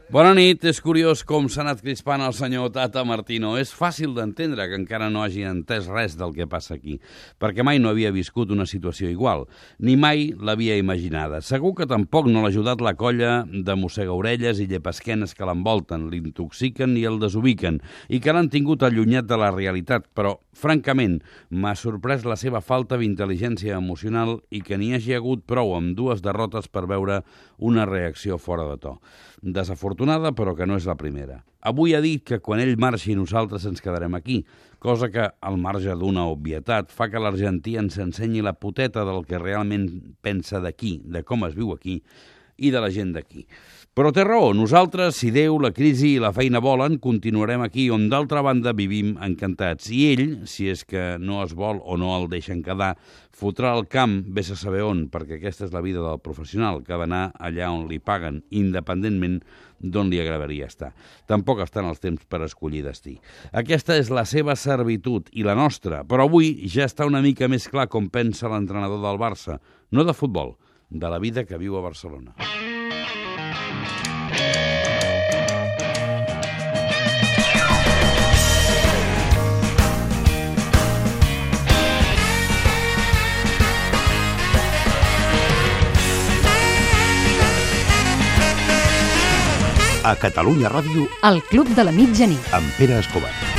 Bona nit. És curiós com s'ha anat crispant el senyor Tata Martino. És fàcil d'entendre que encara no hagi entès res del que passa aquí, perquè mai no havia viscut una situació igual, ni mai l'havia imaginada. Segur que tampoc no l'ha ajudat la colla de mossega-orelles i llepesquenes que l'envolten, l'intoxiquen i el desubiquen, i que l'han tingut allunyat de la realitat, però, francament, m'ha sorprès la seva falta d'intel·ligència emocional i que n'hi hagi hagut prou amb dues derrotes per veure una reacció fora de to. Desafortunada, però que no és la primera. Avui ha dit que quan ell marxi nosaltres ens quedarem aquí, cosa que, al marge d'una obvietat, fa que l'argentí ens ensenyi la poteta del que realment pensa d'aquí, de com es viu aquí i de la gent d'aquí. Però té raó, nosaltres, si Déu, la crisi i la feina volen, continuarem aquí on d'altra banda vivim encantats. I ell, si és que no es vol o no el deixen quedar, fotrà al camp, vés a saber on, perquè aquesta és la vida del professional, que ha d'anar allà on li paguen, independentment d'on li agradaria estar. Tampoc estan els temps per escollir destí. Aquesta és la seva servitud i la nostra, però avui ja està una mica més clar com pensa l'entrenador del Barça, no de futbol, de la vida que viu a Barcelona. A Catalunya Ràdio, El Club de la Mitjanit. amb Pere Escobar.